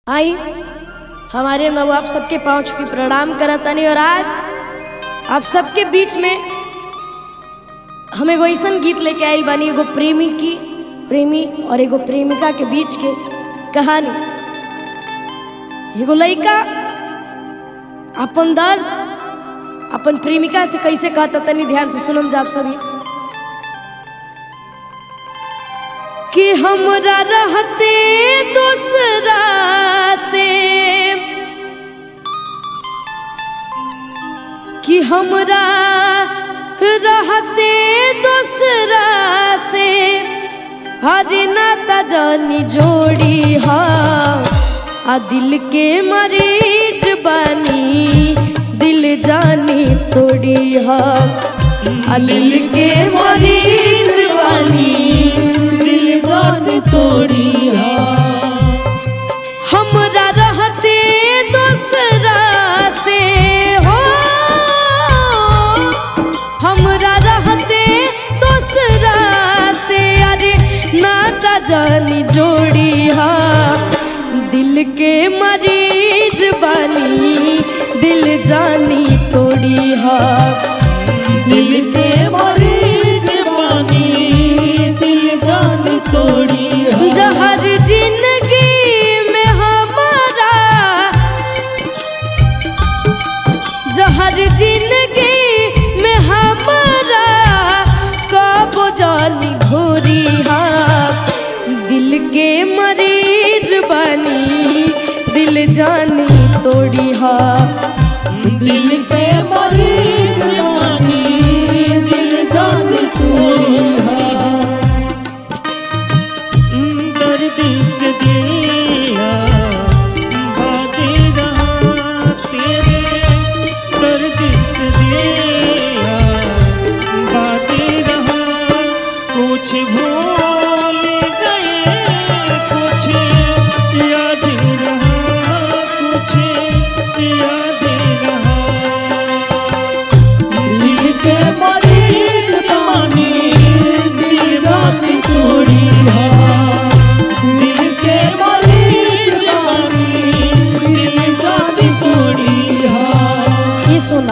आई हमारे माँ बाप सबके पाँव छू के प्रणाम करतनी। और आज आप सबके बीच में हम एगो ऐसा गीत लेके आयल बानी, एगो प्रेमी और एगो प्रेमिका के बीच के कहानी। एगो लड़का अपन दर्द अपन प्रेमिका से कैसे कहता, तनी ध्यान से सुनम जा आप सभी। कि हमरा रहते दूसरा से, कि हमरा रहते दूसरा से, हरे नाता जानी जोड़ी हा, आ दिल के मरीज बनी दिल जानी तोड़ी हा, आ दिल के मरीज बनी दिल जानी तोड़ी हा। हमरा रहते दूसरा से हो, हमरा रहते दूसरा से, अरे नाता जानी जोड़ी हा, दिल के मरीज बनी दिल जानी तोड़ी हा, दिल के मरीज बनी दिल जानी तोड़ी हा। जहर जिंदगी में हमारा, जहर जिंदगी में हमारा कब जानी घोरी हा, दिल के मरीज बनी दिल जानी तोड़ी हा, दिल के मरीज बनी दिल जानी तोड़ी हा। दर्द से दिया बादे रहा तेरे, दर्द से दिया बादे रहा, कुछ भूल गए कुछ याद रहा, कुछ याद रहा। दिल के मरीज बनी दिल जानी तोड़ी हा, दिल के मरीज बनी दिल जानी तोड़ी हा। ये सुना,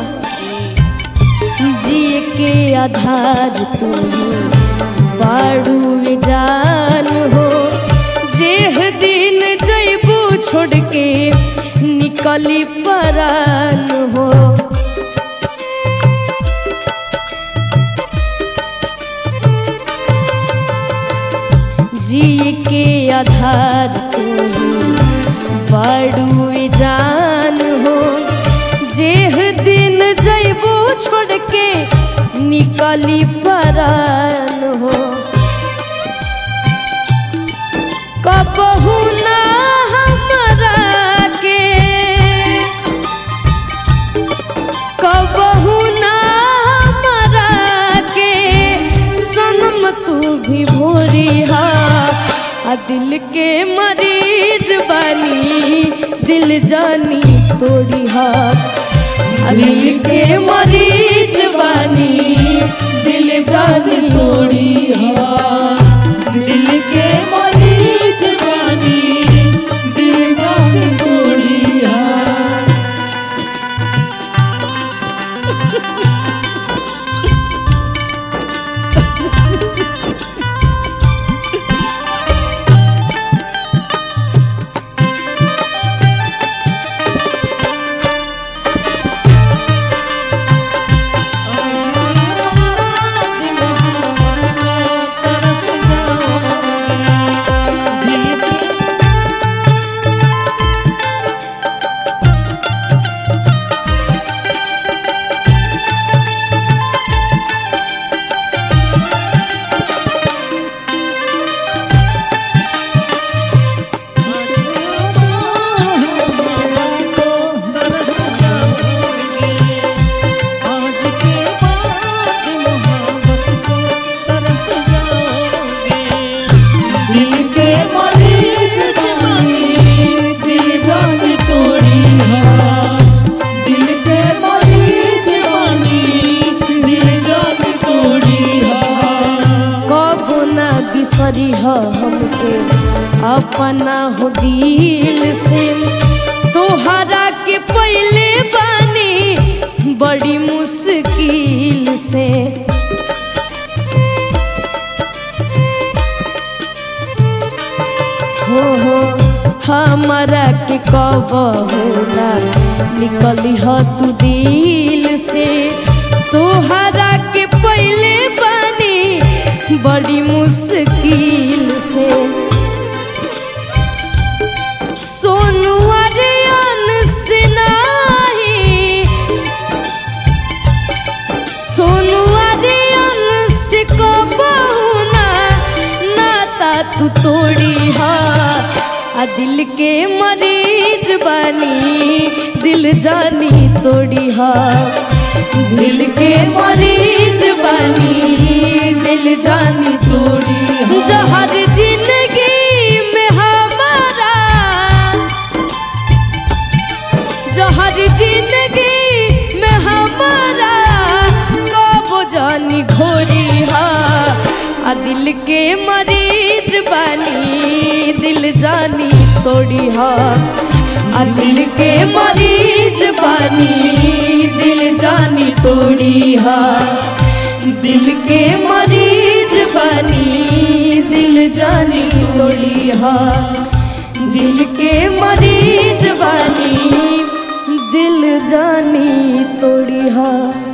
जिए के आधार तू बाड़ू जान हो, जेह दिन जैबू छोड़ के निकली परान हो। जी के आधार तू बाड़ू जान हो, जेह दिन जैबू छोड़ के निकली परान हो। कबहू ना हमरा के, कबहू ना हमरा के सनम तू भी भोरी हा, आ दिल के मरीज बनी दिल जानी तोड़ी हा, आ दिल के मरीज बनी दिल जानी तोड़ी हा, दिल के मरीज बनी दिल जानी तोड़ी हा। हमारा के कबहू ना निकली ह तू दिल से। तोहरा के पहले बानी बड़ी मुश्किल से। सोनू अरियन से नाही, सोनू अरियन से कबहू ना नाता तू तोड़ी हा। आ दिल के मरीज बानी दिल जानी तोड़ी हा। दिल के मरीज बानी दिल जानी तोड़ी हा। जहर जिंदगी में हमारा, जहर जिंदगी में हमारा कब जानी घोरी हा। आ दिल के मरीज बानी दिल जानी तोड़ी हा। आ दिल के मरीज बानी दिल जानी तोड़ी हा। दिल के मरीज बानी दिल जानी तोड़ी हा। दिल के मरीज बानी दिल जानी तोड़ी हा।